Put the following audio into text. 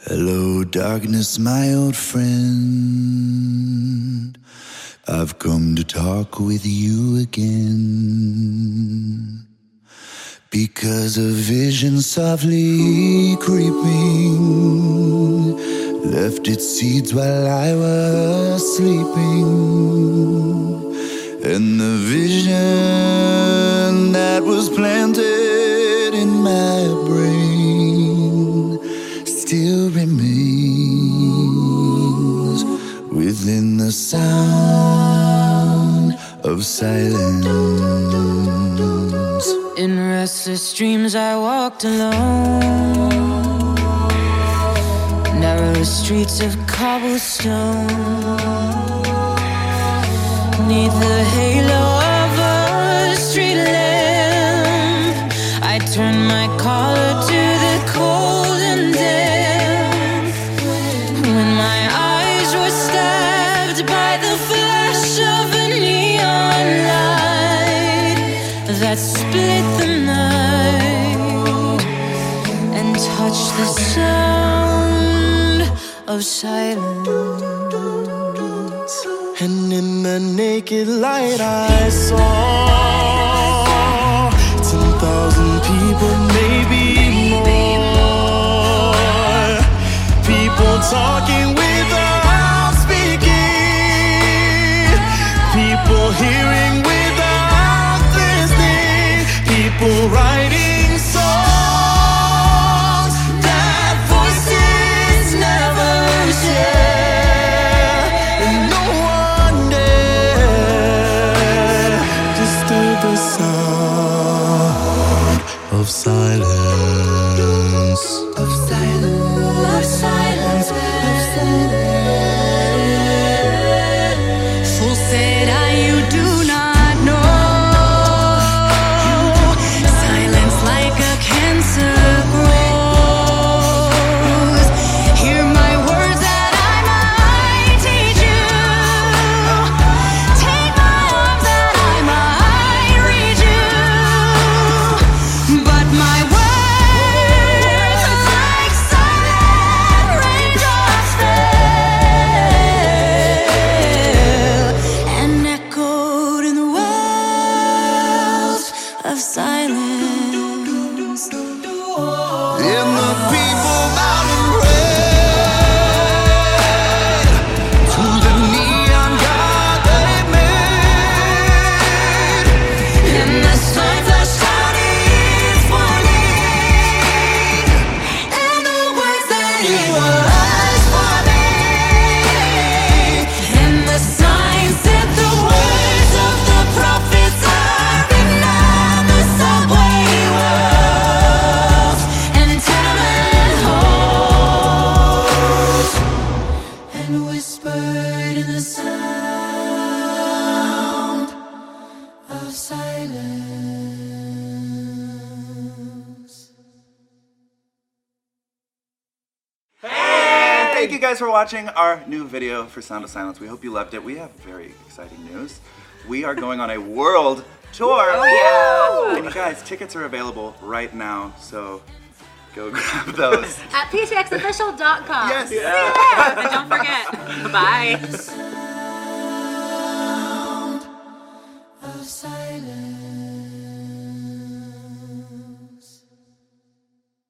Hello, darkness, my old friend. I've come to talk with you again. Because a vision softly creeping left its seeds while I was sleeping. And the vision that was planted in my brain still remains within the sound of silence. In restless dreams I walked alone, narrow streets of cobblestone, neath the halo of a street lamp. I turned my collar to the cold and damp. When my eyes were stabbed by the flash of a neon light that split the night and touched the sound of silence. And in the naked light I saw 10,000 people, maybe more. People talking without speaking, people hearing without listening, people writing songs that voices never share. And no one dare disturb the sound of silence. Of silence, of silence, of silence. Fool said you do not know. Silence like a cancer grows. Hear my words that I might teach you. Take my arms that I might reach you. But my words are like silent raindrops fell and echoed in the wells of silence. And the people bowed and prayed to the neon god they made. And the sun flashed out its warning, and the words that he was forming, and the signs said the words of the prophets are written on the subway walls and tenement halls, and whispered in the sound of silence. Thank you guys for watching our new video for Sound of Silence. We hope you loved it. We have very exciting news. We are going on a world tour. Oh yeah! And you guys, tickets are available right now, so go grab those. At ptxofficial.com. Yes. See you there. And don't forget. Bye.